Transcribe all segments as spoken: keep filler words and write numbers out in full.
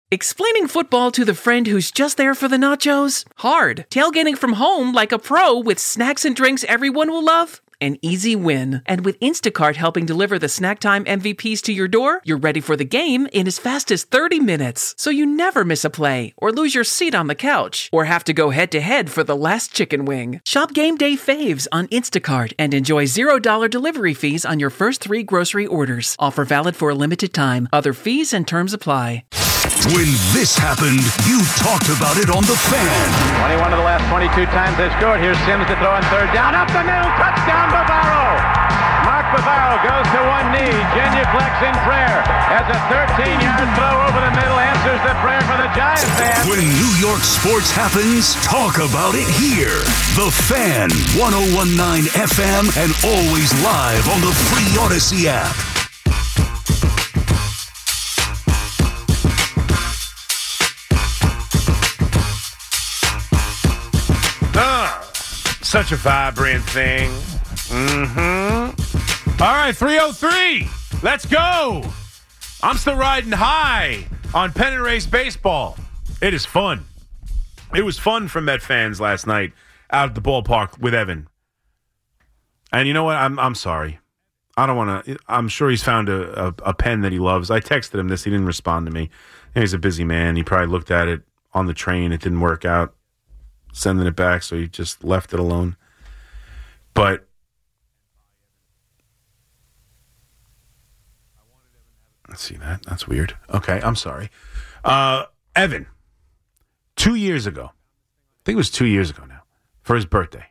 Explaining football to the friend who's just there for the nachos? Hard. Tailgating from home like a pro with snacks and drinks everyone will love? An easy win. And with Instacart helping deliver the snack time M V Ps to your door, you're ready for the game in as fast as thirty minutes. So you never miss a play, or lose your seat on the couch, or have to go head-to-head for the last chicken wing. Shop Game Day Faves on Instacart and enjoy zero dollars delivery fees on your first three grocery orders. Offer valid for a limited time. Other fees and terms apply. When this happened, you talked about it on The Fan. twenty-one of the last twenty-two times they scored. Here's Sims to throw on third down. Up the middle. Touchdown, Bavaro. Mark Bavaro goes to one knee. Genuflects in prayer. Has a thirteen-yard throw over the middle. Answers the prayer for the Giants fan. When New York sports happens, talk about it here. The Fan, one oh one point nine F M, and always live on the free Odyssey app. Such a vibrant thing. Mm-hmm. All right, three oh three. Let's go. I'm still riding high on pennant race baseball. It is fun. It was fun for Met fans last night out at the ballpark with Evan. And you know what? I'm I'm sorry. I don't want to. I'm sure he's found a, a, a pen that he loves. I texted him this. He didn't respond to me. And he's a busy man. He probably looked at it on the train. It didn't work out. Sending it back, so he just left it alone. But let's see that. That's weird. Okay, I'm sorry. Uh, Evan, two years ago, I think it was two years ago now, for his birthday,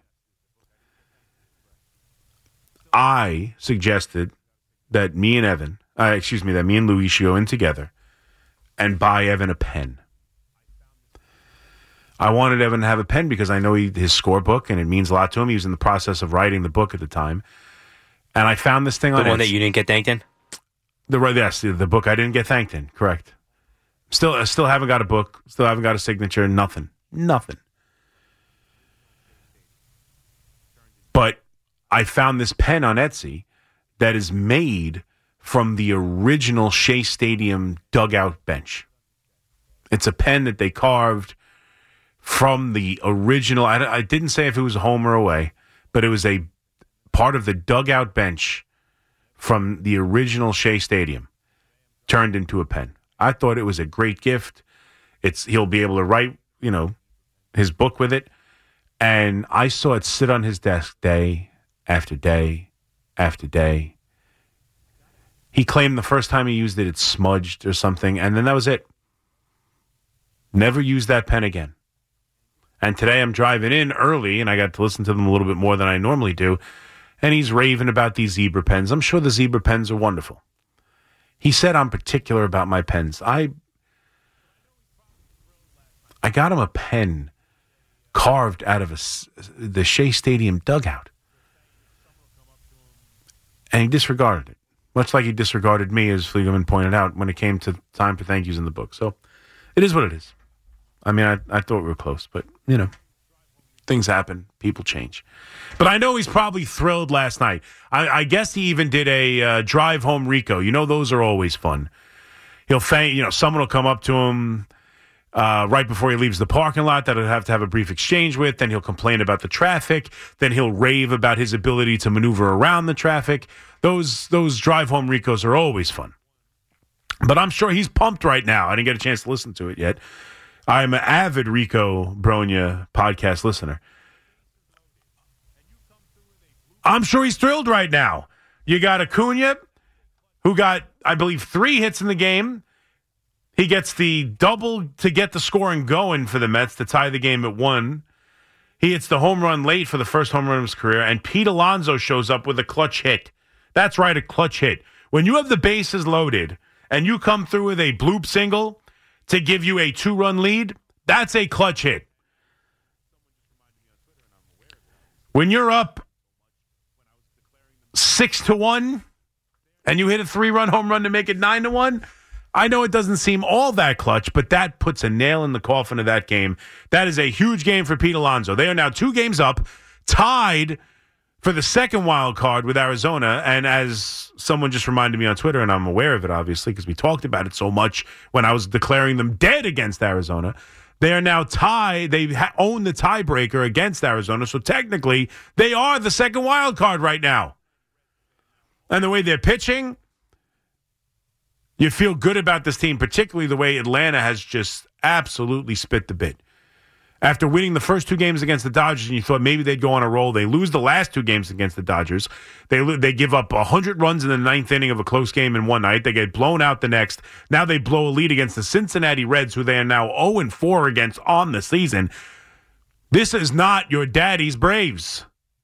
I suggested that me and Evan, uh, excuse me, that me and Louis should go in together and buy Evan a pen. I wanted Evan to have a pen because I know he, his scorebook, and it means a lot to him. He was in the process of writing the book at the time. And I found this thing the on The one Etsy. that you didn't get thanked in? The, yes, the, the book I didn't get thanked in, correct. Still, I still haven't got a book. Still haven't got a signature. Nothing. Nothing. But I found this pen on Etsy that is made from the original Shea Stadium dugout bench. It's a pen that they carved from the original. I, I didn't say if it was home or away, but it was a part of the dugout bench from the original Shea Stadium turned into a pen. I thought it was a great gift. It's he'll be able to write, you know, his book with it. And I saw it sit on his desk day after day after day. He claimed the first time he used it, it smudged or something, and then that was it. Never used that pen again. And today I'm driving in early, and I got to listen to them a little bit more than I normally do, and he's raving about these zebra pens. I'm sure the zebra pens are wonderful. He said I'm particular about my pens. I I got him a pen carved out of a, the Shea Stadium dugout, and he disregarded it, much like he disregarded me, as Fliegerman pointed out, when it came to time for thank yous in the book. So it is what it is. I mean, I, I thought we were close, but, you know, things happen. People change. But I know he's probably thrilled last night. I, I guess he even did a uh, drive home Rico. You know, those are always fun. He'll thank, you know, someone will come up to him uh, right before he leaves the parking lot that he'll have to have a brief exchange with. Then he'll complain about the traffic. Then he'll rave about his ability to maneuver around the traffic. Those, those drive home Ricos are always fun. But I'm sure he's pumped right now. I didn't get a chance to listen to it yet. I'm an avid Rico Bronya podcast listener. I'm sure he's thrilled right now. You got Acuna, who got, I believe, three hits in the game. He gets the double to get the scoring going for the Mets to tie the game at one. He hits the home run late for the first home run of his career, and Pete Alonso shows up with a clutch hit. That's right, a clutch hit. When you have the bases loaded and you come through with a bloop single to give you a two-run lead, that's a clutch hit. When you're up six to one and you hit a three-run home run to make it nine to one, I know it doesn't seem all that clutch, but that puts a nail in the coffin of that game. That is a huge game for Pete Alonso. They are now two games up, tied for the second wild card with Arizona. And as someone just reminded me on Twitter, and I'm aware of it, obviously, because we talked about it so much when I was declaring them dead against Arizona, they are now tied. They ha- own the tiebreaker against Arizona. So technically, they are the second wild card right now. And the way they're pitching, you feel good about this team, particularly the way Atlanta has just absolutely spit the bit. After winning the first two games against the Dodgers, and you thought maybe they'd go on a roll, they lose the last two games against the Dodgers. They lo- they give up one hundred runs in the ninth inning of a close game in one night. They get blown out the next. Now they blow a lead against the Cincinnati Reds, who they are now oh and four against on the season. This is not your daddy's Braves.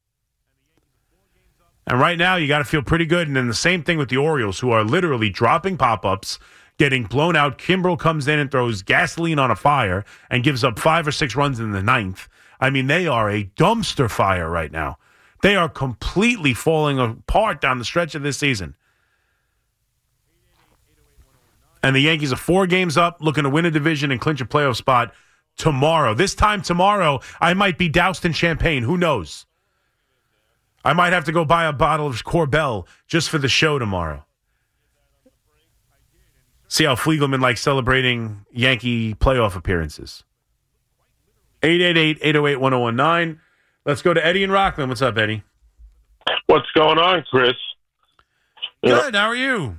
And right now, you got to feel pretty good. And then the same thing with the Orioles, who are literally dropping pop-ups, getting blown out. Kimbrel comes in and throws gasoline on a fire and gives up five or six runs in the ninth. I mean, they are a dumpster fire right now. They are completely falling apart down the stretch of this season. And the Yankees are four games up, looking to win a division and clinch a playoff spot tomorrow. This time tomorrow, I might be doused in champagne. Who knows? I might have to go buy a bottle of Corbel just for the show tomorrow. See how Fliegelman likes celebrating Yankee playoff appearances. eight eight eight, eight oh eight, one oh one nine. Let's go to Eddie in Rockland. What's up, Eddie? What's going on, Chris? Good. How are you?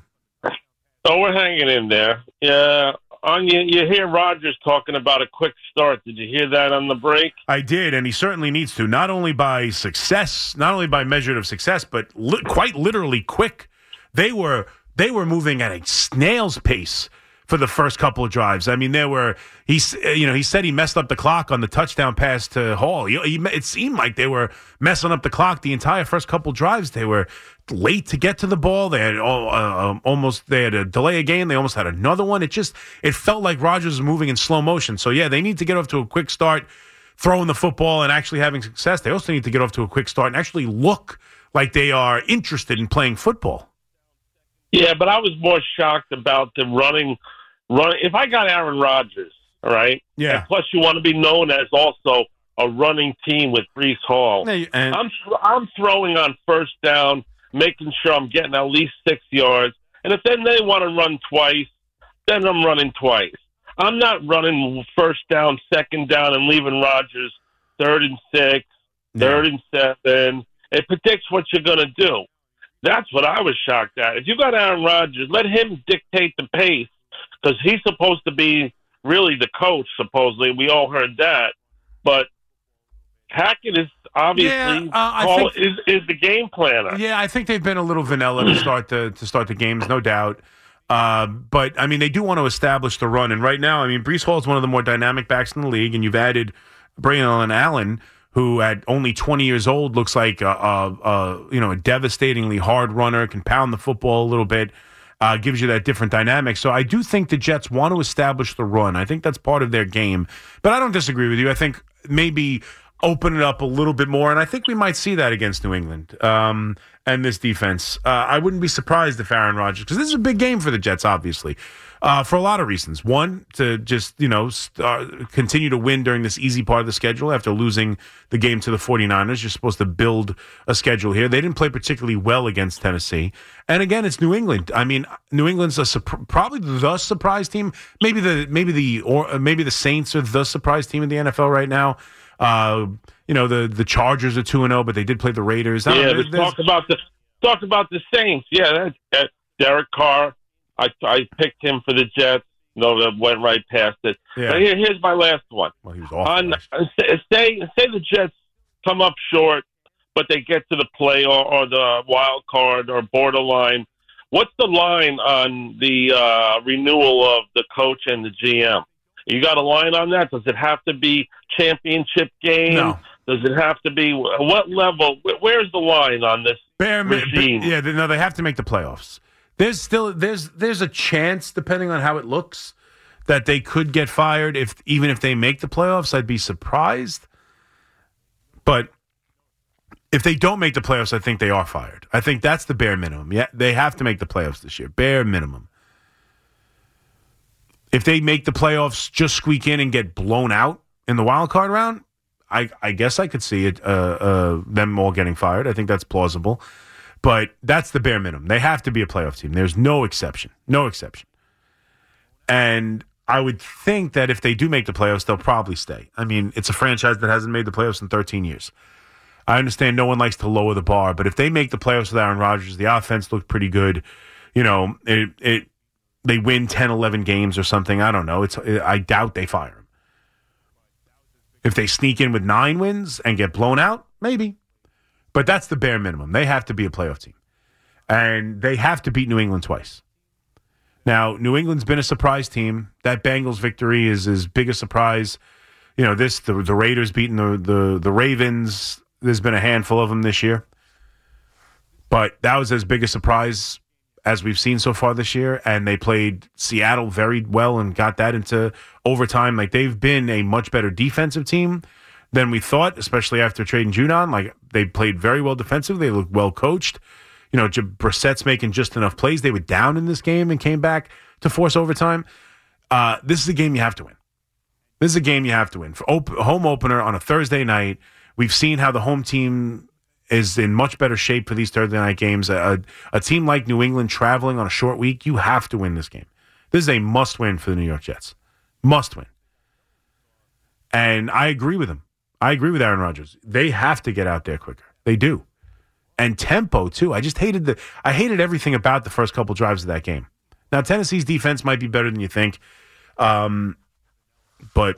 Oh, we're hanging in there. Yeah. On you, you hear Rodgers talking about a quick start. Did you hear that on the break? I did, and he certainly needs to. Not only by success, not only by measure of success, but li- quite literally quick. They were they were moving at a snail's pace for the first couple of drives. I mean, there were he you know he said he messed up the clock on the touchdown pass to Hall. He, he, it seemed like they were messing up the clock the entire first couple of drives. They were late to get to the ball. They had uh, almost they had to delay a game. They almost had another one. It just it felt like Rodgers was moving in slow motion. So yeah, they need to get off to a quick start, throwing the football and actually having success. They also need to get off to a quick start and actually look like they are interested in playing football. Yeah, but I was more shocked about the running. Run. If I got Aaron Rodgers, all right. Yeah. And plus, you want to be known as also a running team with Breece Hall. Yeah, and- I'm I'm throwing on first down, making sure I'm getting at least six yards. And if then they want to run twice, then I'm running twice. I'm not running first down, second down, and leaving Rodgers third and six, third and seven. It predicts what you're going to do. That's what I was shocked at. If you got Aaron Rodgers, let him dictate the pace, because he's supposed to be really the coach, supposedly. We all heard that. But Hackett is obviously yeah, uh, I call, think, is, is the game planner. Yeah, I think they've been a little vanilla to start the to start the games, no doubt. Uh, but, I mean, they do want to establish the run. And right now, I mean, Breece Hall is one of the more dynamic backs in the league, and you've added Braylon Allen, who at only twenty years old looks like a, a, a you know a devastatingly hard runner, can pound the football a little bit, uh, gives you that different dynamic. So I do think the Jets want to establish the run. I think that's part of their game. But I don't disagree with you. I think maybe open it up a little bit more, and I think we might see that against New England um, and this defense. Uh, I wouldn't be surprised if Aaron Rodgers, because this is a big game for the Jets, obviously. Uh, for a lot of reasons. One, to just, you know, start, continue to win during this easy part of the schedule after losing the game to the 49ers. You're supposed to build a schedule here. They didn't play particularly well against Tennessee. And again, it's New England. I mean, New England's a probably the surprise team. Maybe the maybe the or maybe the Saints are the surprise team in the N F L right now. Uh, you know, the the Chargers are two and oh, but they did play the Raiders. Yeah, let's talk about the talk about the Saints. Yeah, that, that Derek Carr. I I picked him for the Jets. No, that went right past it. Yeah. But here, here's my last one. Well, he was awful. On, say, say say the Jets come up short, but they get to the play or, or the wild card or borderline. What's the line on the uh, renewal of the coach and the G M? You got a line on that? Does it have to be championship game? No. Does it have to be what level? Where's the line on this Bear, regime? Yeah, no, they have to make the playoffs. There's still there's there's a chance, depending on how it looks, that they could get fired if even if they make the playoffs. I'd be surprised. But if they don't make the playoffs, I think they are fired. I think that's the bare minimum. Yeah, they have to make the playoffs this year. Bare minimum. If they make the playoffs, just squeak in and get blown out in the wild card round, I, I guess I could see it. Uh, uh, them all getting fired. I think that's plausible. But that's the bare minimum. They have to be a playoff team. There's no exception. No exception. And I would think that if they do make the playoffs, they'll probably stay. I mean, it's a franchise that hasn't made the playoffs in thirteen years. I understand no one likes to lower the bar, but if they make the playoffs with Aaron Rodgers, the offense looked pretty good. You know, it it they win ten, eleven games or something. I don't know. It's I doubt they fire him. If they sneak in with nine wins and get blown out, maybe. But that's the bare minimum. They have to be a playoff team. And they have to beat New England twice. Now, New England's been a surprise team. That Bengals victory is as big a surprise. You know, this, the, the Raiders beating the, the, the Ravens. There's been a handful of them this year. But that was as big a surprise as we've seen so far this year. And they played Seattle very well and got that into overtime. Like, they've been a much better defensive team than we thought, especially after trading Judon. Like, they played very well defensively. They looked well coached. You know, Brissett's making just enough plays. They were down in this game and came back to force overtime. Uh, this is a game you have to win. This is a game you have to win. For op- home opener on a Thursday night, we've seen how the home team is in much better shape for these Thursday night games. A, a team like New England traveling on a short week, you have to win this game. This is a must-win for the New York Jets. Must-win. And I agree with him. I agree with Aaron Rodgers. They have to get out there quicker. They do. And tempo, too. I just hated the I hated everything about the first couple drives of that game. Now, Tennessee's defense might be better than you think. Um, but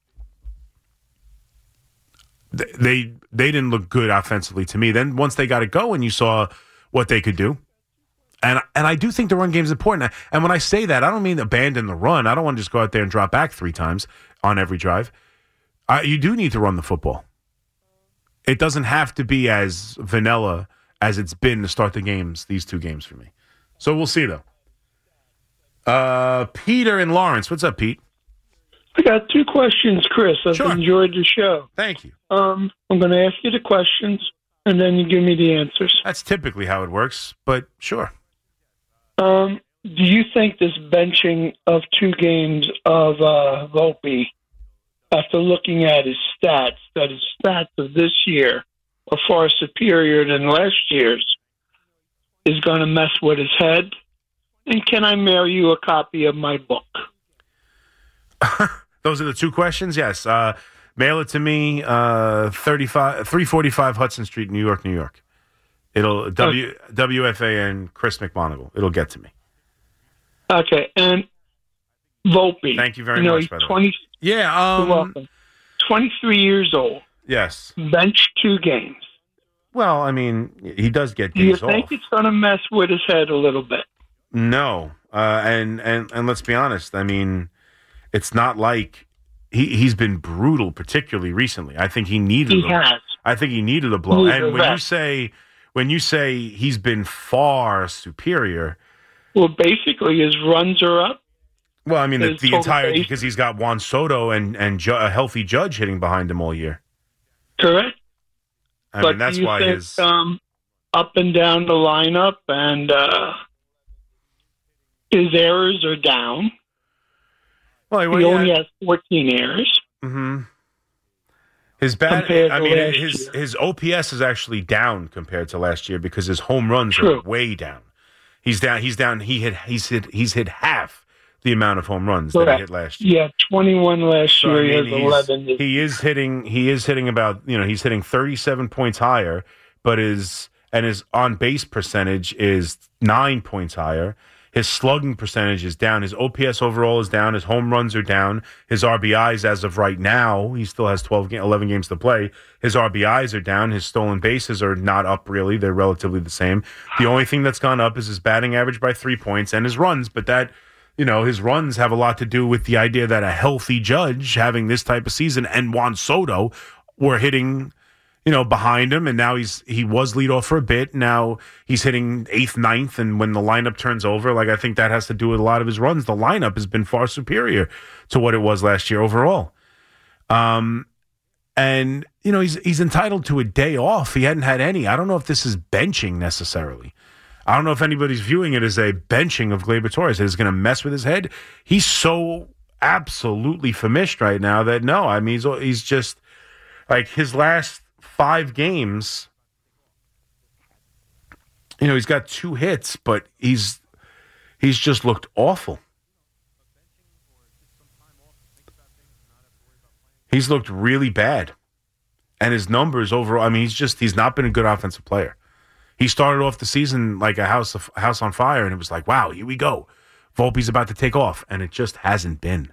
they they didn't look good offensively to me. Then once they got it going, you saw what they could do. And and I do think the run game is important. And when I say that, I don't mean abandon the run. I don't want to just go out there and drop back three times on every drive. Uh, you do need to run the football. It doesn't have to be as vanilla as it's been to start the games, these two games for me. So we'll see, though. Uh, Peter and Lawrence. What's up, Pete? I got two questions, Chris. I've Sure. enjoyed the show. Thank you. Um, I'm going to ask you the questions, and then you give me the answers. That's typically how it works, but sure. Um, do you think this benching of two games of uh, Volpe, after looking at his stats, that his stats of this year are far superior than last year's, is going to mess with his head? And can I mail you a copy of my book? Those are the two questions? Yes. Uh, mail it to me, uh, thirty-five, three forty-five Hudson Street, New York, New York. It'll, W, W F A N, Chris McMonagle. It'll get to me. Okay, and Volpe. Thank you very you know, much, he's by the way. twenty, Yeah. you're Um, welcome. twenty-three years old. yes. Bench two games. Well, I mean, he does get Do you days think off. it's going to mess with his head a little bit? No. Uh, and, and, and let's be honest. I mean, it's not like he, he's been brutal, particularly recently. I think he needed He a, has. I think he needed a blow. He's And a when you vet. say when you say he's been far superior, Well, basically, his runs are up. well, I mean the, His the total entire base- because he's got Juan Soto and and Ju- a healthy Judge hitting behind him all year. Correct. I but mean that's do you why think, his um, up and down the lineup and uh, his errors are down. well, He yeah, only has fourteen errors. mm-hmm. His bat. compared I to mean last his year. his O P S is actually down compared to last year because his home runs True. are way down. He's down. He's down. He hit. He's hit. He's hit half the amount of home runs that he Correct. hit last year. Yeah, twenty-one last So, I year. mean, he has he's- eleven. this He is hitting. He is hitting about. You know, he's hitting thirty-seven points higher, but his and his on base percentage is nine points higher. His slugging percentage is down. His O P S overall is down. His home runs are down. His R B Is, as of right now, he still has twelve, ga- eleven games to play. His R B Is are down. His stolen bases are not up really. They're relatively the same. The only thing that's gone up is his batting average by three points and his runs. But that, you know, his runs have a lot to do with the idea that a healthy Judge having this type of season and Juan Soto were hitting, you know, behind him, and now he's he was leadoff for a bit. Now he's hitting eighth, ninth, and when the lineup turns over, like I think that has to do with a lot of his runs. The lineup has been far superior to what it was last year overall. Um, and you know he's he's entitled to a day off. He hadn't had any. I don't know if this is benching necessarily. I don't know if anybody's viewing it as a benching of Gleyber Torres. It's going to mess with his head. He's so absolutely famished right now that no, I mean he's he's just. Like his last five games, you know, he's got two hits, but he's he's just looked awful. He's looked really bad. And his numbers overall, I mean, he's just, he's not been a good offensive player. He started off the season like a house of, house on fire, and it was like, wow, here we go. Volpe's about to take off, and it just hasn't been.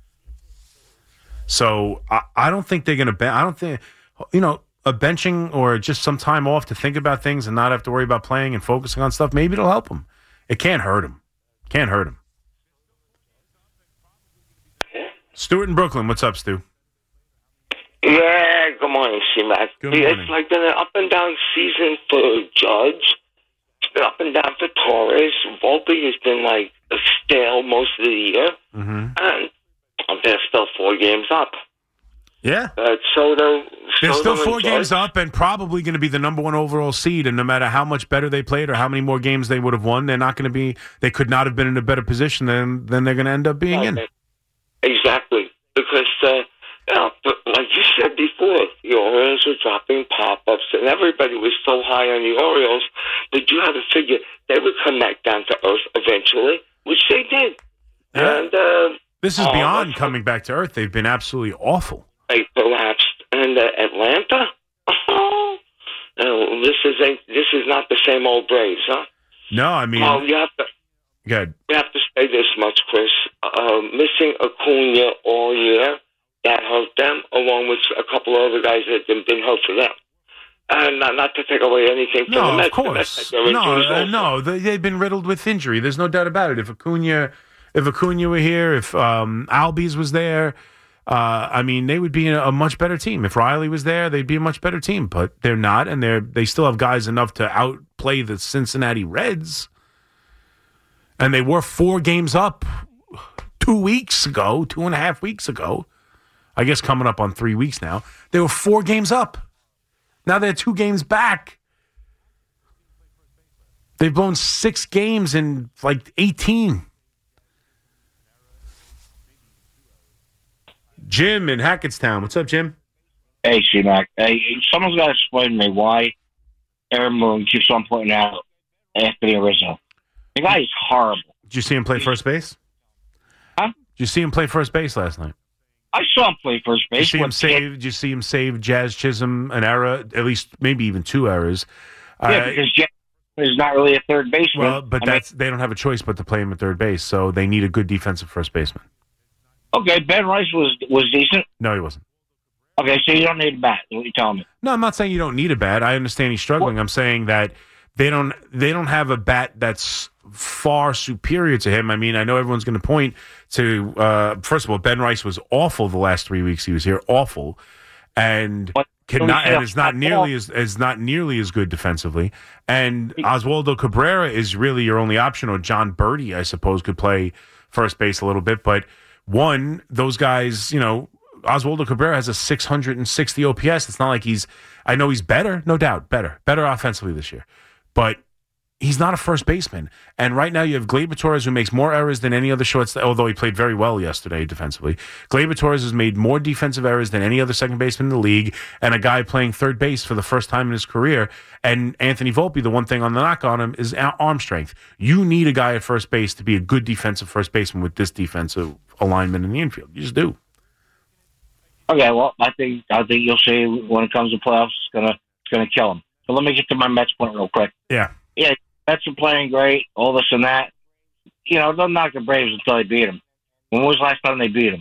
So I, I don't think they're going to, be- I don't think, you know, a benching or just some time off to think about things and not have to worry about playing and focusing on stuff, maybe it'll help him. It can't hurt him. Can't hurt him. Stuart in Brooklyn, what's up, Stu? Yeah, good morning, C-Mac. Good morning. It's like been an up and down season for Judge. It's been up and down for Torres. Volpe has been like a stale most of the year. Mm-hmm. And they're still four games up. Yeah. Uh, Soto, They're Soto still four and games Judge. up and probably going to be the number one overall seed. And no matter how much better they played or how many more games they would have won, they're not going to be, they could not have been in a better position than, than they're going to end up being in. Exactly. Because, uh, you know, but like you said before, the Orioles were dropping pop-ups, and everybody was so high on the Orioles that you had to figure they would come back down to earth eventually, which they did. Yeah. And uh, This is oh, beyond that's- coming back to earth. They've been absolutely awful. they collapsed. And uh, Atlanta, oh, no, this is a, this is not the same old Braves, huh? No, I mean, Well, you have to good. you have to say this much, Chris. Uh, missing Acuna all year, that hurt them, along with a couple of other guys that have been hurt for them. And not, not to take away anything from No, the of Mets. course. The Mets had their No, injuries uh, also. no, they, they've been riddled with injury. There's no doubt about it. If Acuna, if Acuna were here, if um, Albies was there, uh, I mean, they would be a, a much better team. If Riley was there, they'd be a much better team. But they're not, and they're they still have guys enough to outplay the Cincinnati Reds. And they were four games up two weeks ago, two and a half weeks ago. I guess coming up on three weeks now. They were four games up. Now they're two games back. They've blown six games in like eighteen. Jim in Hackettstown. What's up, Jim? Hey, C-Mac. Hey, someone's got to explain to me why Aaron Boone keeps on pointing out Anthony Rizzo. The guy is horrible. Did you see him play first base? Huh? Did you see him play first base last night? I saw him play first Did you base. see him What- save? Did you see him save Jazz Chisholm an error? At least maybe even two errors. Yeah, Uh, because Jeff is not really a third baseman. well, but I mean, that's they don't have a choice but to play him at third base, so they need a good defensive first baseman. okay, Ben Rice was was decent. No, he wasn't. Okay, so you don't need a bat, is what you're telling me. No, I'm not saying you don't need a bat. I understand he's struggling. I'm saying that they don't they don't have a bat that's far superior to him. I mean, I know everyone's going to point to uh, first of all, Ben Rice was awful the last three weeks he was here, awful, and But- cannot and is not But- nearly as is not nearly as good defensively. And Oswaldo Cabrera is really your only option, or John Birdie, I suppose, could play first base a little bit. But one, those guys, you know. Oswaldo Cabrera has a six hundred sixty O P S. It's not like he's, I know he's better, no doubt, better, better offensively this year. But he's not a first baseman. And right now you have Gleyber Torres, who makes more errors than any other shortstop, although he played very well yesterday defensively. Gleyber Torres has made more defensive errors than any other second baseman in the league, and a guy playing third base for the first time in his career. And Anthony Volpe, the one thing on the knock on him is arm strength. You need a guy at first base to be a good defensive first baseman with this defensive alignment in the infield. You just do. Okay, well, I think I think you'll see when it comes to playoffs, it's gonna it's gonna kill him. So let me get to my Mets point real quick. Yeah. Yeah, Mets are playing great, all this and that. You know, don't knock the Braves until they beat them. When was the last time they beat them?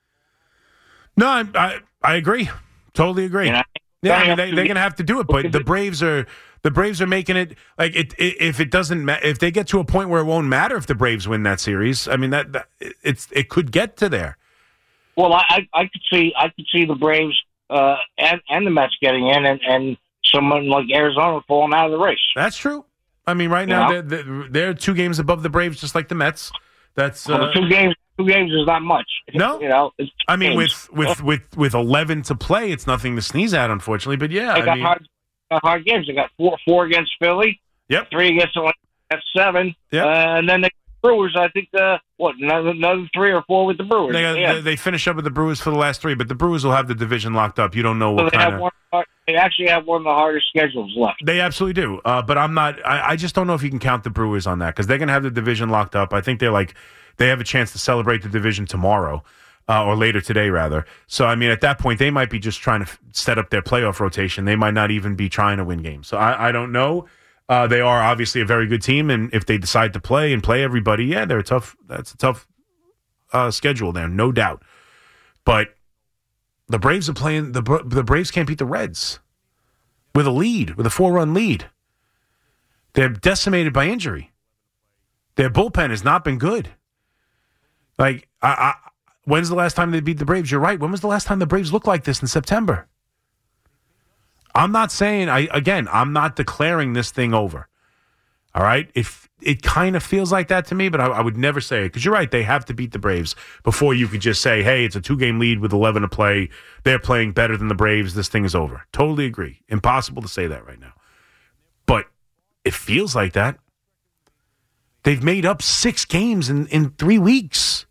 No, I I, I agree. Totally agree. You know? Yeah, I mean, have they, to they're be- going to have to do it, but the Braves are the Braves are making it like it, it if it doesn't ma- if they get to a point where it won't matter if the Braves win that series. I mean that, that it's it could get to there. Well, I, I I could see I could see the Braves uh, and and the Mets getting in, and, and someone like Arizona falling out of the race. That's true. I mean, right now Yeah. they're, they're, they're two games above the Braves, just like the Mets. That's Well, uh, two games two games is not much. No. you know. It's I mean, games. with with with with eleven to play, it's nothing to sneeze at, unfortunately. But yeah, they I got mean, hard got hard games. They got four four against Philly, yep. three against Atlanta. That's seven. Yep. Uh, and then they Brewers, I think, uh, what, another, another three or four with the Brewers. They, got, yeah. they, they finish up with the Brewers for the last three, but the Brewers will have the division locked up. You don't know what so they kind have of... one, they actually have one of the hardest schedules left. They absolutely do. Uh, but I'm not... I, I just don't know if you can count the Brewers on that because they're going to have the division locked up. I think they're like... They have a chance to celebrate the division tomorrow. Uh, or later today, rather. So, I mean, at that point, they might be just trying to f- set up their playoff rotation. They might not even be trying to win games. So, I, I don't know. Uh, they are obviously a very good team, and if they decide to play and play everybody, yeah, they're a tough. That's a tough uh, schedule there, no doubt. But the Braves are playing. The the Braves can't beat the Reds with a lead, with a four-run lead. They're decimated by injury. Their bullpen has not been good. Like I. I When's the last time they beat the Braves? You're right. When was the last time the Braves looked like this in September? I'm not saying, I again, I'm not declaring this thing over. All right? It, it kind of feels like that to me, but I, I would never say it. Because you're right, they have to beat the Braves before you could just say, hey, it's a two-game lead with eleven to play. They're playing better than the Braves. This thing is over. Totally agree. Impossible to say that right now. But it feels like that. They've made up six games in, in three weeks.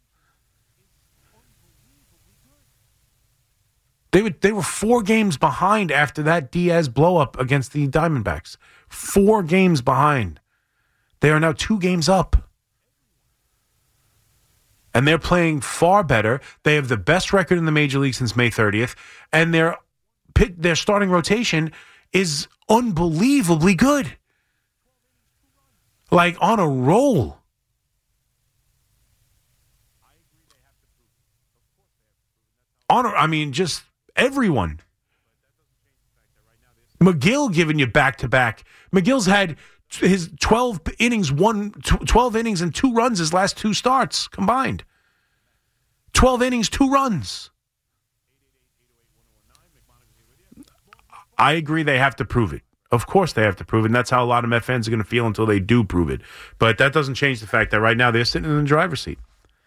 They would, they were four games behind after that Diaz blow-up against the Diamondbacks. Four games behind. They are now two games up. And they're playing far better. They have the best record in the Major League since May thirtieth. And their, their starting rotation is unbelievably good. Like on a roll. On a, I mean, just... Everyone. McGill giving you back-to-back. McGill's had his twelve innings, one, twelve innings and two runs his last two starts combined. twelve innings, two runs. I agree they have to prove it. Of course they have to prove it, and that's how a lot of Met fans are going to feel until they do prove it. But that doesn't change the fact that right now they're sitting in the driver's seat.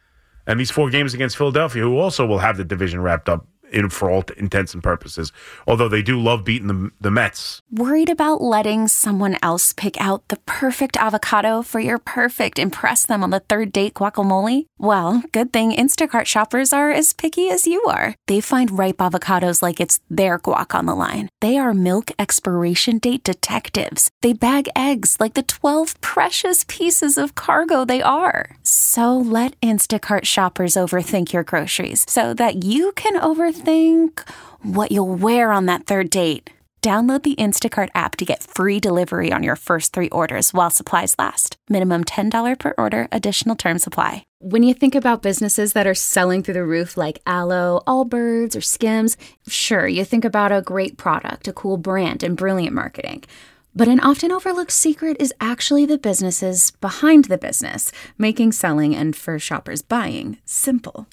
And these four games against Philadelphia, who also will have the division wrapped up, in for all intents and purposes, although they do love beating the, the Mets. Worried about letting someone else pick out the perfect avocado for your perfect impress them on the third date guacamole? Well, good thing Instacart shoppers are as picky as you are. They find ripe avocados like it's their guac on the line. They are milk expiration date detectives. They bag eggs like the twelve precious pieces of cargo they are. So let Instacart shoppers overthink your groceries so that you can overthink Think what you'll wear on that third date. Download the Instacart app to get free delivery on your first three orders while supplies last. Minimum ten dollars per order. Additional terms apply. When you think about businesses that are selling through the roof like Aloe, Allbirds, or Skims, sure, you think about a great product, a cool brand, and brilliant marketing. But an often overlooked secret is actually the businesses behind the business, making selling and, for shoppers, buying simple.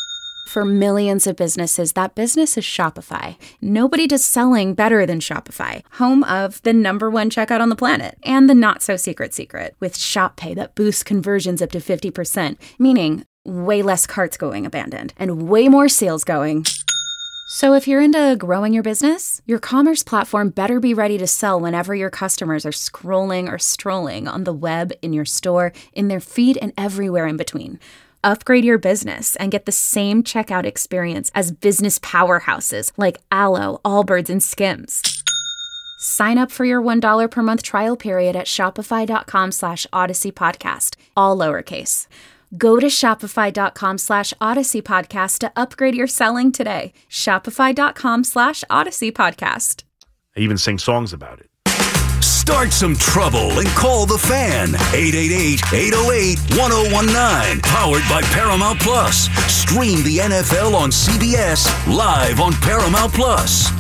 For millions of businesses, that business is Shopify. Nobody does selling better than Shopify, home of the number one checkout on the planet, and the not-so-secret secret, with Shop Pay that boosts conversions up to fifty percent, meaning way less carts going abandoned, and way more sales going. So if you're into growing your business, your commerce platform better be ready to sell whenever your customers are scrolling or strolling on the web, in your store, in their feed, and everywhere in between. Upgrade your business and get the same checkout experience as business powerhouses like Aloe, Allbirds, and Skims. Sign up for your one dollar per month trial period at shopify.com slash Odyssey Podcast, all lowercase. Go to shopify.com slash Odyssey Podcast to upgrade your selling today. Shopify.com slash Odyssey Podcast. I even sing songs about it. Start some trouble and call the Fan. eight eight eight, eight oh eight, one oh one nine. Powered by Paramount Plus. Stream the N F L on C B S live on Paramount Plus.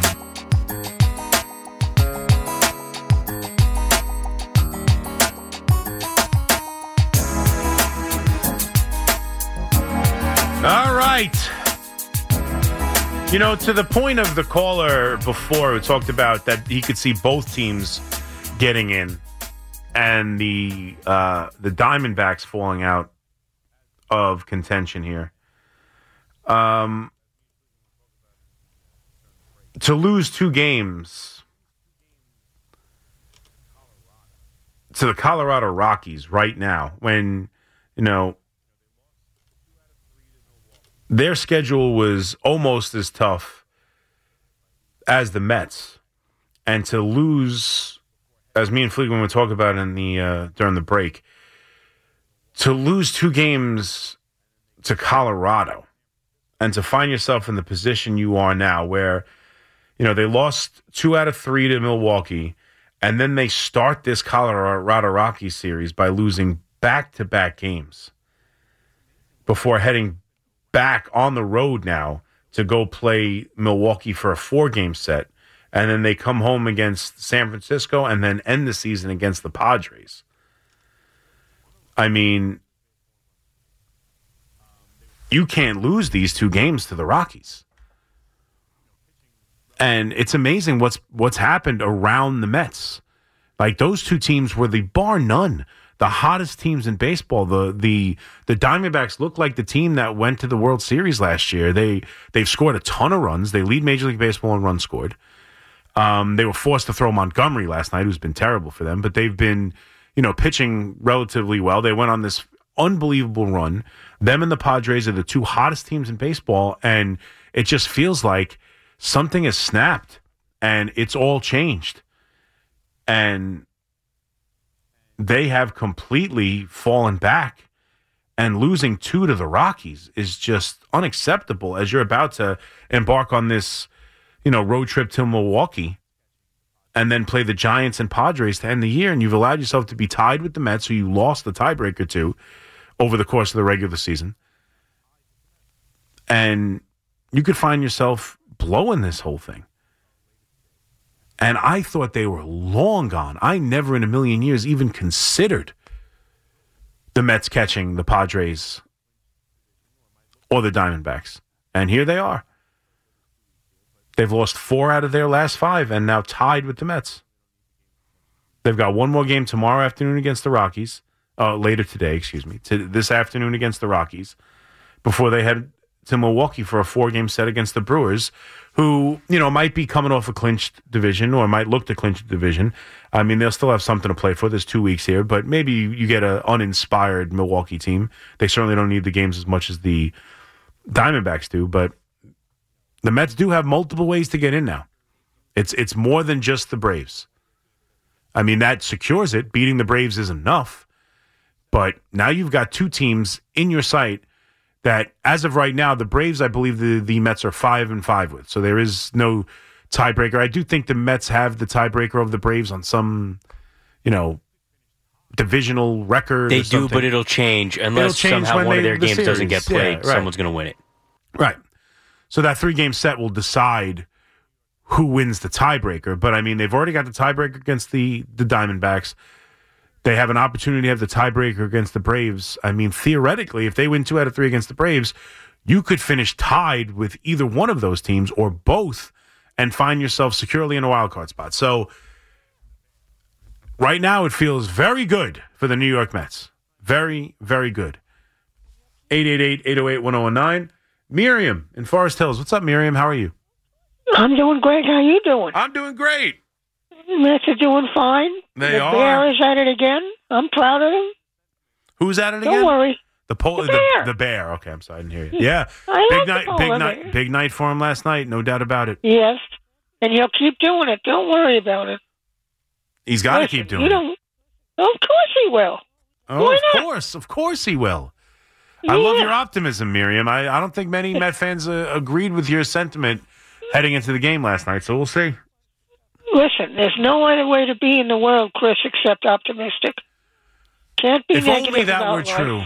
All right. You know, to the point of the caller before who talked about that he could see both teams getting in and the uh, the Diamondbacks falling out of contention here. Um, to lose two games to the Colorado Rockies right now when you know, their schedule was almost as tough as the Mets. And to lose, as me and Fleetwood were talking about in the uh, during the break, to lose two games to Colorado and to find yourself in the position you are now where, you know, they lost two out of three to Milwaukee, and then they start this Colorado Rockies series by losing back-to-back games before heading back on the road now to go play Milwaukee for a four-game set. And then they come home against San Francisco and then end the season against the Padres. I mean, you can't lose these two games to the Rockies. And it's amazing what's what's happened around the Mets. Like, those two teams were the bar none, the hottest teams in baseball. The the the Diamondbacks look like the team that went to the World Series last year. They they've scored a ton of runs. They lead Major League Baseball in runs scored. Um, they were forced to throw Montgomery last night, who's been terrible for them, but they've been, you know, pitching relatively well. They went on this unbelievable run. Them and the Padres are the two hottest teams in baseball, and it just feels like something has snapped, and it's all changed. And they have completely fallen back, and losing two to the Rockies is just unacceptable as you're about to embark on this, you know, road trip to Milwaukee and then play the Giants and Padres to end the year, and you've allowed yourself to be tied with the Mets, who you lost the tiebreaker to over the course of the regular season. And you could find yourself blowing this whole thing. And I thought they were long gone. I never in a million years even considered the Mets catching the Padres or the Diamondbacks. And here they are. They've lost four out of their last five and now tied with the Mets. They've got one more game tomorrow afternoon against the Rockies. Uh, later today, excuse me. To this afternoon against the Rockies before they head to Milwaukee for a four-game set against the Brewers, who, you know, might be coming off a clinched division or might look to clinch the division. I mean, they'll still have something to play for. There's two weeks here, but maybe you get an uninspired Milwaukee team. They certainly don't need the games as much as the Diamondbacks do, but the Mets do have multiple ways to get in now. It's it's more than just the Braves. I mean, that secures it. Beating the Braves is enough. But now you've got two teams in your sight that, as of right now, the Braves, I believe the, the Mets are five and five with. So there is no tiebreaker. I do think the Mets have the tiebreaker of the Braves on some, you know, divisional record. They or something. do, but it'll change unless it'll change somehow one they, of their the games series. doesn't get played. Yeah, right. Someone's going to win it. Right. So that three-game set will decide who wins the tiebreaker. But, I mean, they've already got the tiebreaker against the, the Diamondbacks. They have an opportunity to have the tiebreaker against the Braves. I mean, theoretically, if they win two out of three against the Braves, you could finish tied with either one of those teams or both and find yourself securely in a wild card spot. So right now it feels very good for the New York Mets. Very, very good. eight eight eight, eight oh eight, one oh one nine. Miriam in Forest Hills. What's up, Miriam? How are you? I'm doing great. How are you doing? I'm doing great. Mets are doing fine. They the are. The Bear is at it again. I'm proud of them. Who's at it Don't again? Don't worry. The, pol- the, bear. the the Bear. Okay, I'm sorry, I didn't hear you. Yeah, I big like night, the big bear. night, big night for him last night. No doubt about it. Yes, and he'll keep doing it. Don't worry about it. He's got to keep doing you it. Don't, of course he will. Oh, Why of not? course, of course he will. Yeah. I love your optimism, Miriam. I, I don't think many Met fans uh, agreed with your sentiment heading into the game last night, so we'll see. Listen, there's no other way to be in the world, Chris, except optimistic. Can't be if negative only that about were life. true.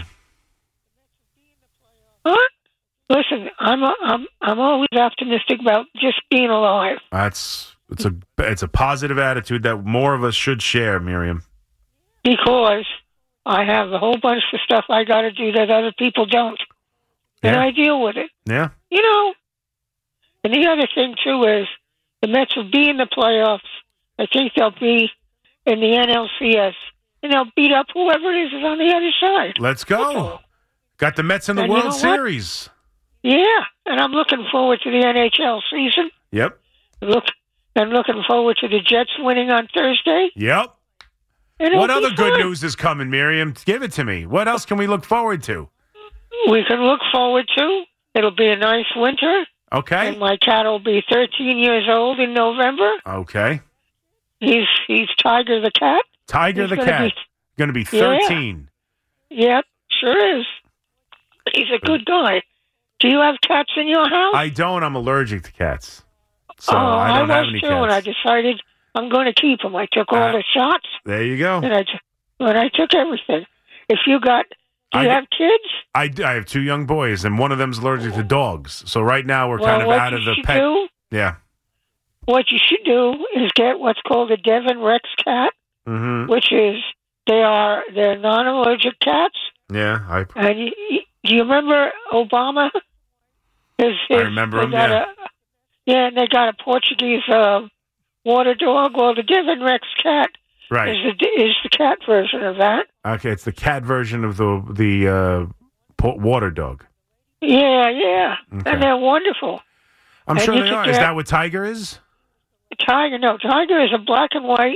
Huh? Listen, I'm a, I'm I'm always optimistic about just being alive. That's it's a it's a positive attitude that more of us should share, Miriam. Because I have a whole bunch of stuff I got to do that other people don't, and Yeah. I deal with it. Yeah. You know. And the other thing too is the Mets will be in the playoffs. I think they'll be in the N L C S, and they'll beat up whoever it is on the other side. Let's go. Got the Mets in the And you World know what? Series. Yeah, and I'm looking forward to the N H L season. Yep. Look, and looking forward to the Jets winning on Thursday. Yep. It'll What be other good fun. news is coming, Miriam? Give it to me. What else can we look forward to? We can look forward to. It'll be a nice winter. Okay. And my cat will be thirteen years old in November. Okay. He's he's Tiger the cat. Tiger He's the gonna cat. be- Going to be Yeah. thirteen. Yep, sure is. He's a good guy. Do you have cats in your house? I don't. I'm allergic to cats. So oh, I don't I have was any too, cats. and I decided I'm going to keep him. I took all Uh, the shots, There you go. and I, t- and I took everything. If you got, do you I- have kids? I, d- I have two young boys, and one of them's allergic to dogs. So right now we're well, kind of what out you of the should pet. do, Yeah. what you should do is get what's called a Devon Rex cat, Mm-hmm. which is they are they're non-allergic cats. Yeah. I, And you, you, do you remember Obama? His, his, I remember they him, got yeah. A, yeah, and they got a Portuguese uh, water dog. Well, the Devon Rex cat right. is the is the cat version of that. Okay. It's the cat version of the the uh, po- water dog. Yeah, yeah, Okay. and they're wonderful. I'm And sure you they could are. Is get- that what Tiger is? Tiger, no, Tiger is a black and white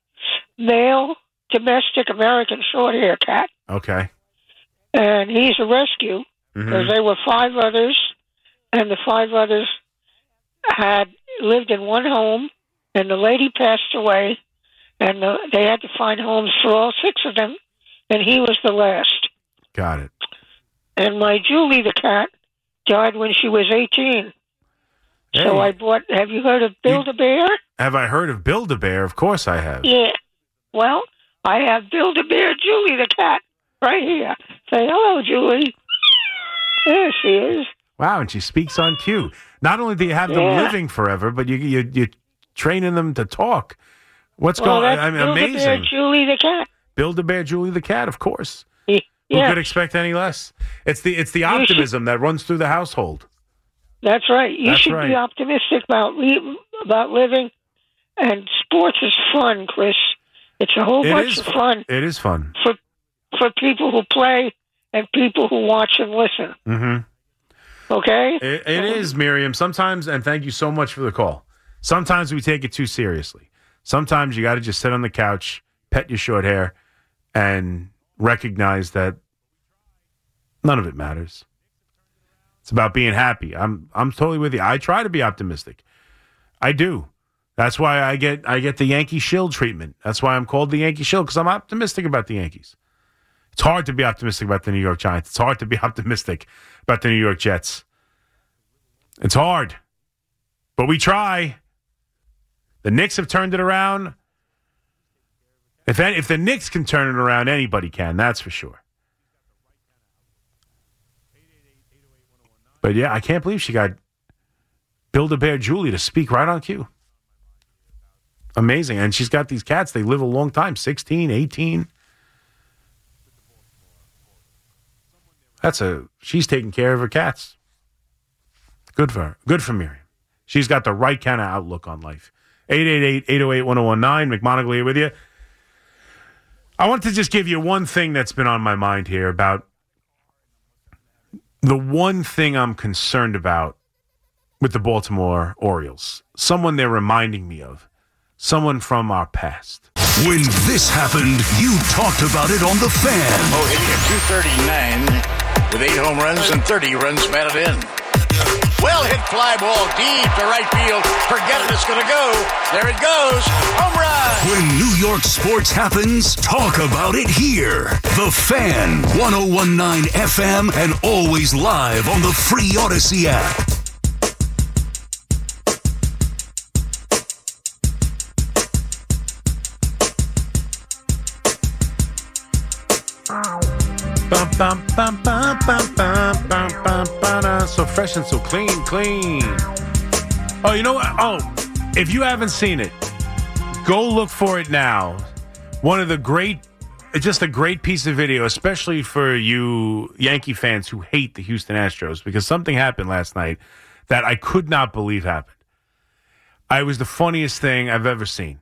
male domestic American short hair cat, Okay. and he's a rescue. Because Mhm. there were five others, and the five others had lived in one home, and the lady passed away, and the, they had to find homes for all six of them, and he was the last. Got it. And my Julie, the cat, died when she was eighteen. So Hey. I bought, have you heard of Build-A-Bear? Have I heard of Build-A-Bear? Of course I have. Yeah. Well, I have Build-A-Bear Julie, the cat, right here. Say hello, Julie. There she is. Wow, and she speaks on cue. Not only do you have them Yeah. living forever, but you you you're training them to talk. What's well, going? that's I mean, Build-A-Bear amazing. Julie, the cat. Build-A-Bear Julie the cat, of course. Yeah. Who could expect any less? It's the it's the You should- optimism that runs through the household. That's right. You That's should right. be optimistic about le- about living. And sports is fun, Chris. It's a whole It bunch is of fun It is fun. for for people who play and people who watch and listen. Mm-hmm. Okay? It, it is, Miriam. Sometimes, and thank you so much for the call. Sometimes we take it too seriously. Sometimes you got to just sit on the couch, pet your short hair, and recognize that none of it matters. It's about being happy. I'm I'm totally with you. I try to be optimistic. I do. That's why I get I get the Yankee Shield treatment. That's why I'm called the Yankee Shield, because I'm optimistic about the Yankees. It's hard to be optimistic about the New York Giants. It's hard to be optimistic about the New York Jets. It's hard. But we try. The Knicks have turned it around. If any, if the Knicks can turn it around, anybody can. That's for sure. But yeah, I can't believe she got Build-A-Bear Julie to speak right on cue. Amazing. And she's got these cats. They live a long time, sixteen, eighteen. That's a, she's taking care of her cats. Good for her. Good for Miriam. She's got the right kind of outlook on life. eight eight eight, eight oh eight, one oh one nine. McMonagle here with you. I want to just give you one thing that's been on my mind here about the one thing I'm concerned about with the Baltimore Orioles. Someone they're reminding me of. Someone from our past. When this happened, you talked about it on The Fan. Oh, hitting a two thirty-nine with eight home runs and thirty runs batted in. Well hit fly ball deep to right field. Forget it, it's going to go. There it goes. Home run. When New York sports happens, talk about it here. The Fan, ten nineteen F M, and always live on the free Odyssey app. Bum, bum, bum, bum, bum, bum, bum, bum, ba-da. So fresh and so clean, clean. Oh, you know what? Oh, if you haven't seen it, go look for it now. One of the great, just a great piece of video, especially for you Yankee fans who hate the Houston Astros, because something happened last night that I could not believe happened. It was the funniest thing I've ever seen.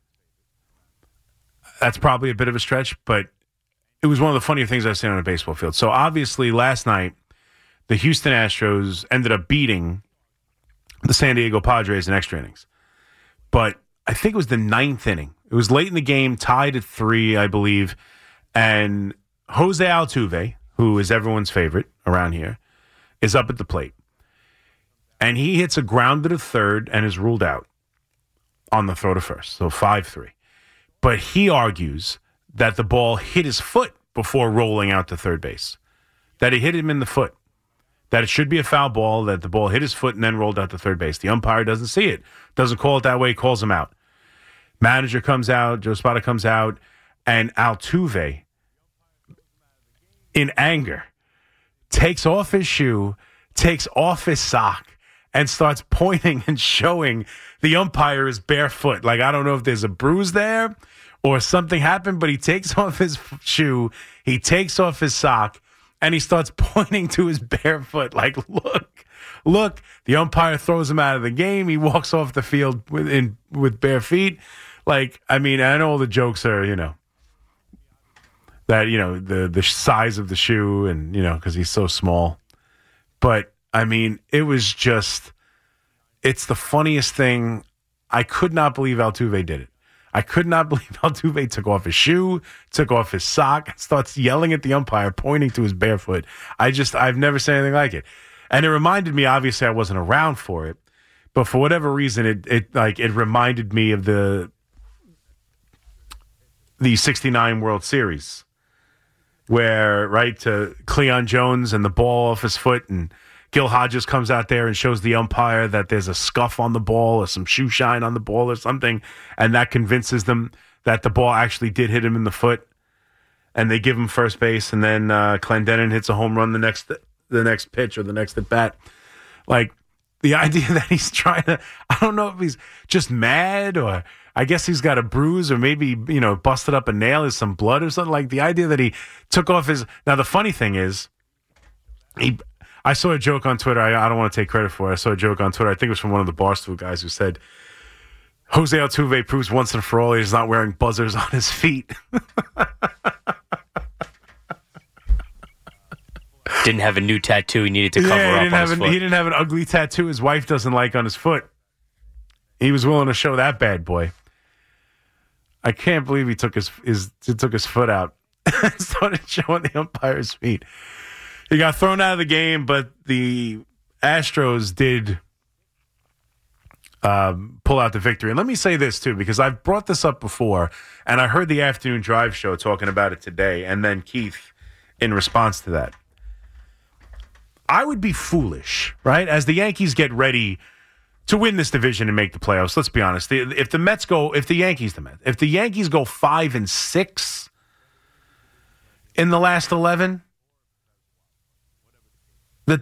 That's probably a bit of a stretch, but it was one of the funnier things I've seen on a baseball field. So obviously last night, the Houston Astros ended up beating the San Diego Padres in extra innings. But I think it was the ninth inning. It was late in the game, tied at three, I believe. And Jose Altuve, who is everyone's favorite around here, is up at the plate. And he hits a grounder to third and is ruled out on the throw to first. So five three. But he argues that the ball hit his foot before rolling out to third base. That it hit him in the foot. That it should be a foul ball, that the ball hit his foot and then rolled out to third base. The umpire doesn't see it. Doesn't call it that way, calls him out. Manager comes out, Joe Spada comes out, and Altuve, in anger, takes off his shoe, takes off his sock, and starts pointing and showing the umpire his bare foot. Like, I don't know if there's a bruise there or something happened, but he takes off his f- shoe, he takes off his sock, and he starts pointing to his bare foot. Like, look, look. The umpire throws him out of the game. He walks off the field with, in, with bare feet. Like, I mean, I know all the jokes are, you know, that, you know, the, the size of the shoe and, you know, because he's so small. But, I mean, it was just, it's the funniest thing. I could not believe Altuve did it. I could not believe Altuve took off his shoe, took off his sock, starts yelling at the umpire, pointing to his barefoot. I just, I've never seen anything like it. And it reminded me, obviously I wasn't around for it, but for whatever reason, it, it like, it reminded me of the, the sixty-nine World Series where, right, to Cleon Jones and the ball off his foot, and Gil Hodges comes out there and shows the umpire that there's a scuff on the ball or some shoe shine on the ball or something, and that convinces them that the ball actually did hit him in the foot, and they give him first base, and then uh, Clendenon hits a home run the next the next pitch or the next at bat. Like, the idea that he's trying to, I don't know if he's just mad, or I guess he's got a bruise, or maybe, you know, busted up a nail, is some blood or something. Like, the idea that he took off his, now the funny thing is, he, I saw a joke on Twitter. I, I don't want to take credit for it. I saw a joke on Twitter. I think it was from one of the Barstool guys who said, Jose Altuve proves once and for all he's not wearing buzzers on his feet. Didn't have a new tattoo he needed to cover yeah, he up didn't on have his an, foot. He didn't have an ugly tattoo his wife doesn't like on his foot. He was willing to show that bad boy. I can't believe he took his, his, he took his foot out and started showing the umpire's feet. He got thrown out of the game, but the Astros did um, pull out the victory. And let me say this, too, because I've brought this up before, and I heard the Afternoon Drive show talking about it today, and then Keith in response to that. I would be foolish, right, as the Yankees get ready to win this division and make the playoffs. Let's be honest. If the Mets go, if the Yankees, the Mets, if the Yankees go five and six in the last eleven, the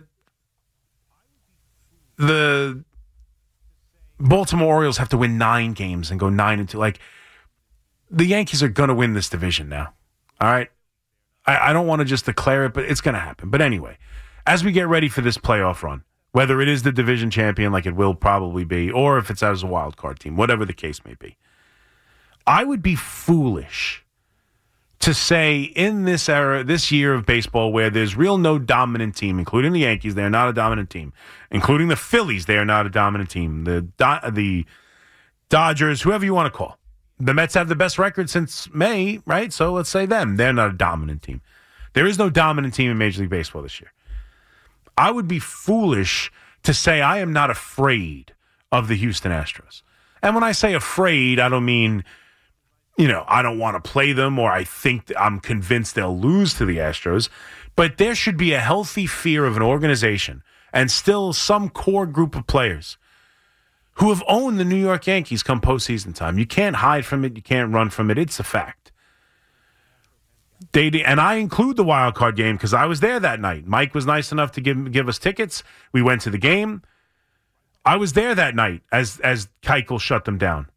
the Baltimore Orioles have to win nine games and go nine and two. Like, the Yankees are going to win this division now. All right, I, I don't want to just declare it, but it's going to happen. But anyway, as we get ready for this playoff run, whether it is the division champion like it will probably be, or if it's as a wild card team, whatever the case may be, I would be foolish to say in this era, this year of baseball, where there's real no dominant team, including the Yankees, they're not a dominant team, including the Phillies, they are not a dominant team, the Do- the Dodgers, whoever you want to call. The Mets have the best record since May, right? So let's say them. They're not a dominant team. There is no dominant team in Major League Baseball this year. I would be foolish to say I am not afraid of the Houston Astros. And when I say afraid, I don't mean, you know, I don't want to play them, or I think I'm convinced they'll lose to the Astros. But there should be a healthy fear of an organization and still some core group of players who have owned the New York Yankees come postseason time. You can't hide from it. You can't run from it. It's a fact. They, and I include the wild card game because I was there that night. Mike was nice enough to give give us tickets. We went to the game. I was there that night as as Keuchel shut them down.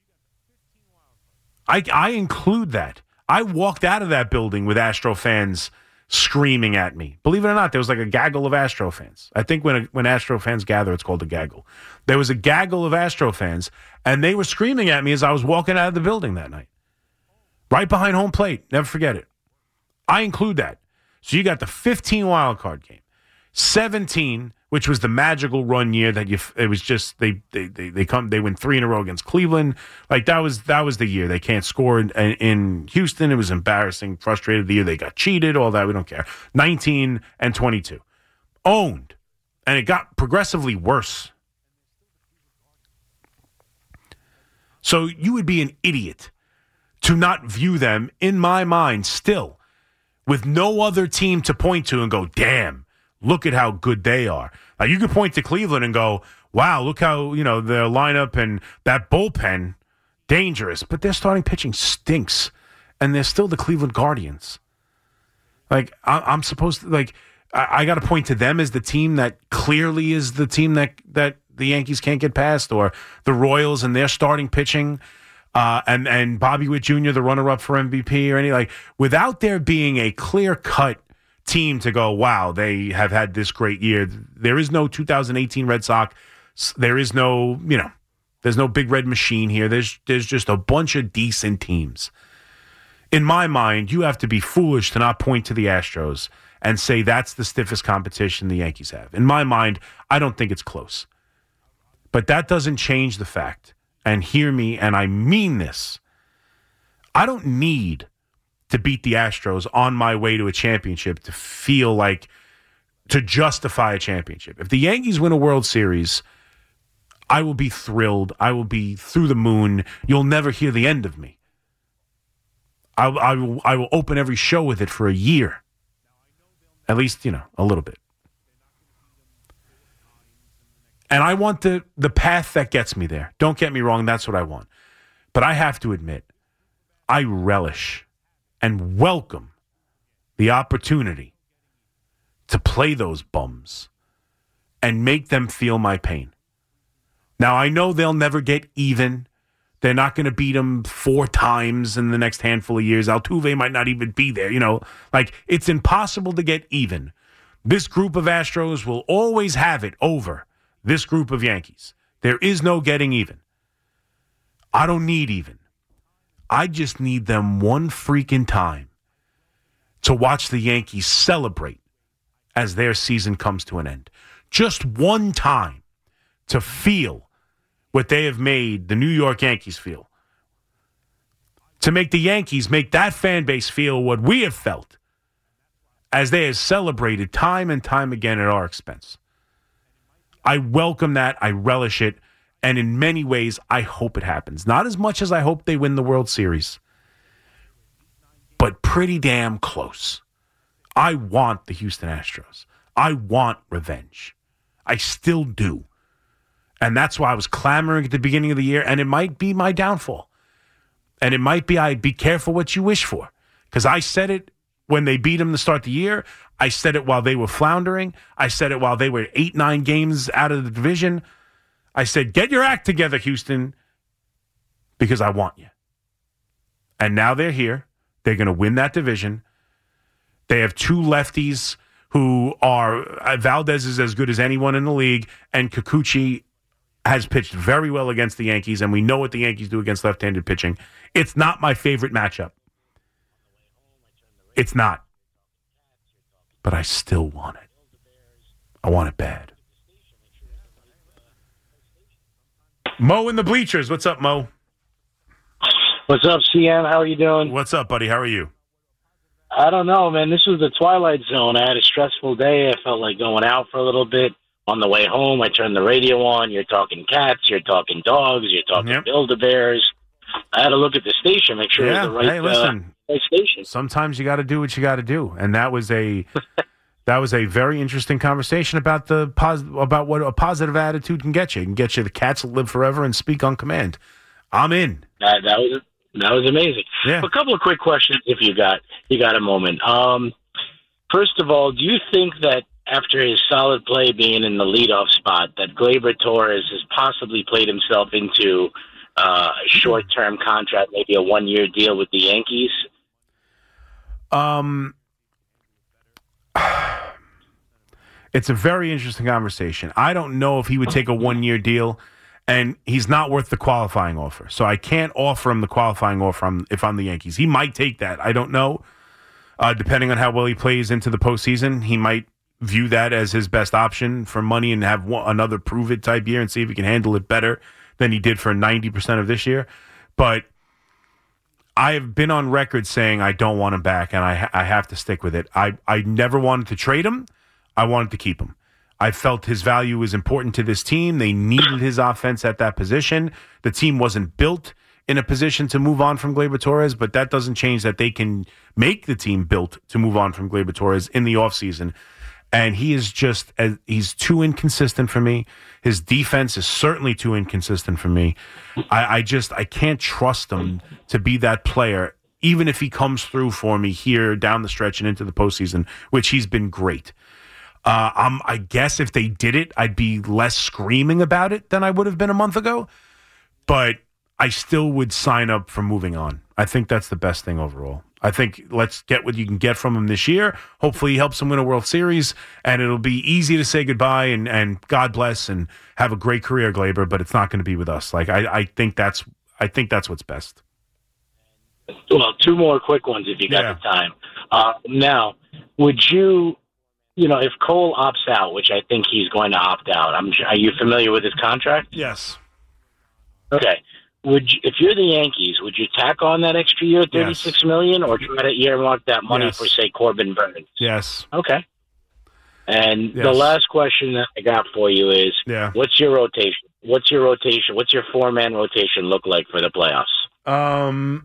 I I include that. I walked out of that building with Astro fans screaming at me. Believe it or not, there was like a gaggle of Astro fans. I think when a, when Astro fans gather, it's called a gaggle. There was a gaggle of Astro fans, and they were screaming at me as I was walking out of the building that night. Right behind home plate. Never forget it. I include that. So you got the fifteen wild card game, seventeen which was the magical run year that you. It was just they they they, they come they win three in a row against Cleveland. Like that was that was the year they can't score in, in Houston. It was embarrassing, frustrated. The year they got cheated, all that we don't care. nineteen and twenty-two, owned, and it got progressively worse. So you would be an idiot to not view them, in my mind, still, with no other team to point to and go, damn, look at how good they are. Like you could point to Cleveland and go, wow, look how, you know, their lineup and that bullpen, dangerous. But their starting pitching stinks, and they're still the Cleveland Guardians. Like, I, I'm supposed to, like, I, I got to point to them as the team that clearly is the team that, that the Yankees can't get past, or the Royals and their starting pitching. Uh, and, and Bobby Witt Junior, the runner-up for M V P, or any, like, without there being a clear-cut team to go, wow, they have had this great year. There is no two thousand eighteen Red Sox. There is no, you know, there's no big red machine here. There's, there's just a bunch of decent teams. In my mind, you have to be foolish to not point to the Astros and say that's the stiffest competition the Yankees have. In my mind, I don't think it's close. But that doesn't change the fact, and hear me, and I mean this, I don't need to beat the Astros on my way to a championship to feel like, to justify a championship. If the Yankees win a World Series, I will be thrilled. I will be through the moon. You'll never hear the end of me. I, I, will, I will open every show with it for a year. At least, you know, a little bit. And I want the, the path that gets me there. Don't get me wrong, that's what I want. But I have to admit, I relish and welcome the opportunity to play those bums and make them feel my pain. Now, I know they'll never get even. They're not going to beat them four times in the next handful of years. Altuve might not even be there. You know, like, it's impossible to get even. This group of Astros will always have it over this group of Yankees. There is no getting even. I don't need even. I just need them one freaking time to watch the Yankees celebrate as their season comes to an end. Just one time to feel what they have made the New York Yankees feel. To make the Yankees make that fan base feel what we have felt as they have celebrated time and time again at our expense. I welcome that. I relish it. And in many ways, I hope it happens. Not as much as I hope they win the World Series, but pretty damn close. I want the Houston Astros. I want revenge. I still do. And that's why I was clamoring at the beginning of the year, and it might be my downfall. And it might be I'd be careful what you wish for. Because I said it when they beat them to start the year. I said it while they were floundering. I said it while they were eight, nine games out of the division. I said, get your act together, Houston, because I want you. And now they're here. They're going to win that division. They have two lefties who are, uh, Valdez is as good as anyone in the league, and Kikuchi has pitched very well against the Yankees, and we know what the Yankees do against left-handed pitching. It's not my favorite matchup. It's not. But I still want it. I want it bad. Mo in the bleachers. What's up, Mo? What's up, C M? How are you doing? What's up, buddy? How are you? I don't know, man. This was the twilight zone. I had a stressful day. I felt like going out for a little bit. On the way home, I turned the radio on. You're talking cats. You're talking dogs. You're talking yep. Build-A-Bears. I had to look at the station, make sure yeah. it was the right, hey, listen, uh, right station. Sometimes you got to do what you got to do, and that was a that was a very interesting conversation about the pos- about what a positive attitude can get you. It can get you the cats that live forever and speak on command. I'm in. That, that was that was amazing. Yeah. A couple of quick questions, if you got you got a moment. Um, first of all, do you think that after his solid play being in the leadoff spot, that Gleyber Torres has possibly played himself into uh, a short-term contract, maybe a one-year deal with the Yankees? Um, it's a very interesting conversation. I don't know if he would take a one-year deal, and he's not worth the qualifying offer. So I can't offer him the qualifying offer if I'm the Yankees. He might take that. I don't know. Uh, depending on how well he plays into the postseason, he might view that as his best option for money and have one, another prove it type year and see if he can handle it better than he did for ninety percent of this year. But I have been on record saying I don't want him back, and I I have to stick with it. I, I never wanted to trade him. I wanted to keep him. I felt his value was important to this team. They needed his offense at that position. The team wasn't built in a position to move on from Gleyber Torres, but that doesn't change that they can make the team built to move on from Gleyber Torres in the offseason. And he is just, he's too inconsistent for me. His defense is certainly too inconsistent for me. I, I just, I can't trust him to be that player, even if he comes through for me here down the stretch and into the postseason, which he's been great. Uh, um, I guess if they did it, I'd be less screaming about it than I would have been a month ago. But I still would sign up for moving on. I think that's the best thing overall. I think let's get what you can get from him this year. Hopefully he helps them win a World Series, and it'll be easy to say goodbye and, and God bless and have a great career, Gleyber, but it's not going to be with us. Like I, I think that's I think that's what's best. Well, two more quick ones if you got yeah. the time. Uh, now, would you, you know, if Cole opts out, which I think he's going to opt out, I'm, are you familiar with his contract? Yes. Okay. Would you, if you're the Yankees, would you tack on that extra year, thirty-six yes. million, or try to earmark that money yes. for, say, Corbin Burns? Yes. Okay. And yes. the last question that I got for you is, yeah. what's your rotation? What's your rotation? What's your four-man rotation look like for the playoffs? Um,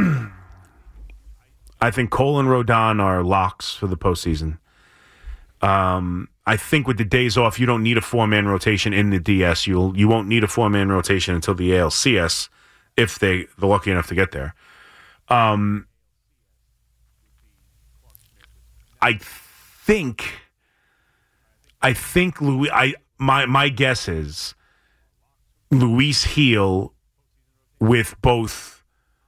I think Cole and Rodon are locks for the postseason. Um, I think with the days off, you don't need a four-man rotation in the D S. You'll you won't need a four-man rotation until the A L C S if they they're lucky enough to get there. Um, I think I think Louis. I my my guess is Luis Gil with both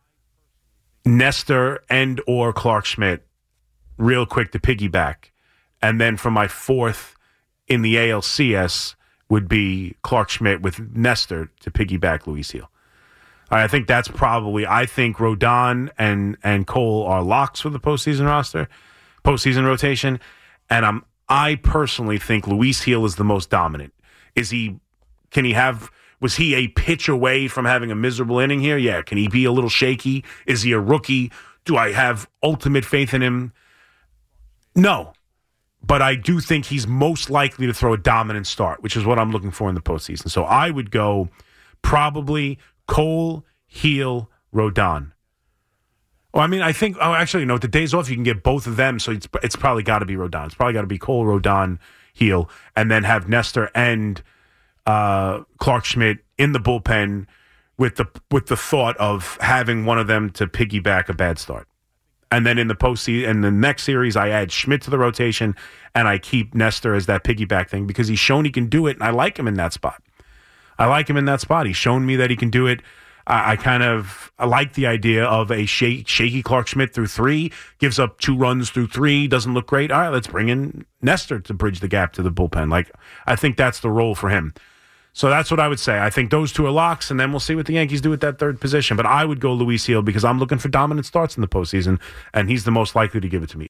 Nestor and or Clark Schmidt, real quick to piggyback. And then for my fourth in the A L C S would be Clark Schmidt with Nestor to piggyback Luis Gil. I think that's probably, I think Rodon and, and Cole are locks for the postseason roster, postseason rotation. And I'm, I personally think Luis Gil is the most dominant. Is he, can he have, was he a pitch away from having a miserable inning here? Yeah. Can he be a little shaky? Is he a rookie? Do I have ultimate faith in him? No. But I do think he's most likely to throw a dominant start, which is what I'm looking for in the postseason. So I would go probably Cole, Gil, Rodon. Oh, I mean, I think, oh, actually, no, the days off, you can get both of them, so it's it's probably got to be Rodon. It's probably got to be Cole, Rodon, Gil, and then have Nestor and uh, Clark Schmidt in the bullpen with the with the thought of having one of them to piggyback a bad start. And then in the postseason, in the next series, I add Schmidt to the rotation, and I keep Nestor as that piggyback thing because he's shown he can do it, and I like him in that spot. I like him in that spot. He's shown me that he can do it. I, I kind of I like the idea of a shake, shaky Clark Schmidt through three, gives up two runs through three, doesn't look great. All right, let's bring in Nestor to bridge the gap to the bullpen. Like I think that's the role for him. So that's what I would say. I think those two are locks, and then we'll see what the Yankees do at that third position. But I would go Luis Gil because I'm looking for dominant starts in the postseason, and he's the most likely to give it to me.